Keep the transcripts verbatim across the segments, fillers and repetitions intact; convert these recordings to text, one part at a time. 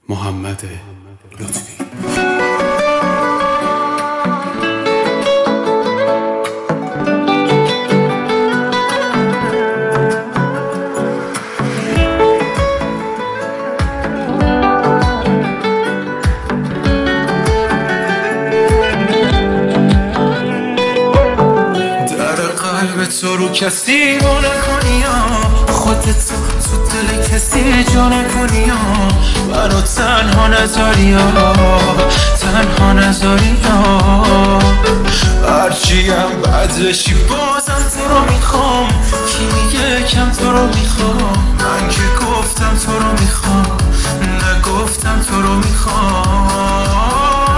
محمد لطفی. تو رو کسی با نکنی ها، خودت تو تو دل کسی جا نکنی ها، منو تنها نذاری ها، تنها نذاری ها. هرچیم بد بشی بازم تو رو میخوام، کی میگه کم تو رو میخوام، من که گفتم تو رو میخوام، نگفتم تو رو میخوام.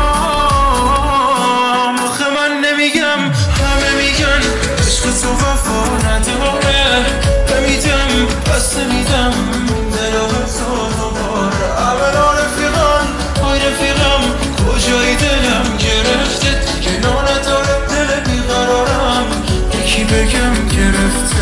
آخه من نمیگم همه میگن عشق تو وفا نداره، نمیدم پس نمیدم دلو به تو دوباره. اولا رفیقم های رفیقم کجایی دلم گرفته، دیگه نداره دل بیقرارم، یکی بگم گرفته.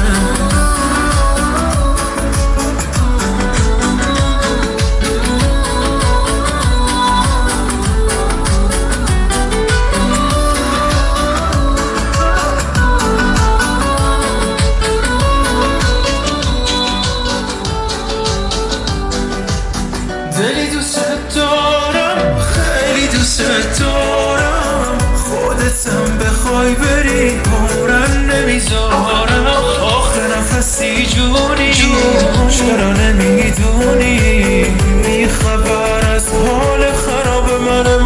دلی دوست دارم، خیلی دوست دارم، خودتم بخوای بری عمرم نمیذارم. آخر نفسی جونی چرا نمیدونی، بی خبر از حال خراب من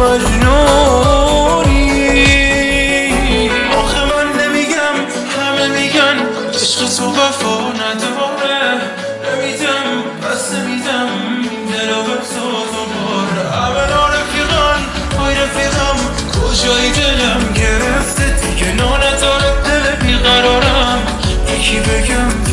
مجنونی. آخه من نمیگم همه میگن عشق تو وفا نداره، نمیدم پس نمیدم دلو به تو دوباره. اولا رفیقان های رفیقم کجایی دلم گرفته، دیگه نداره دل بیقرارم، یکی بگم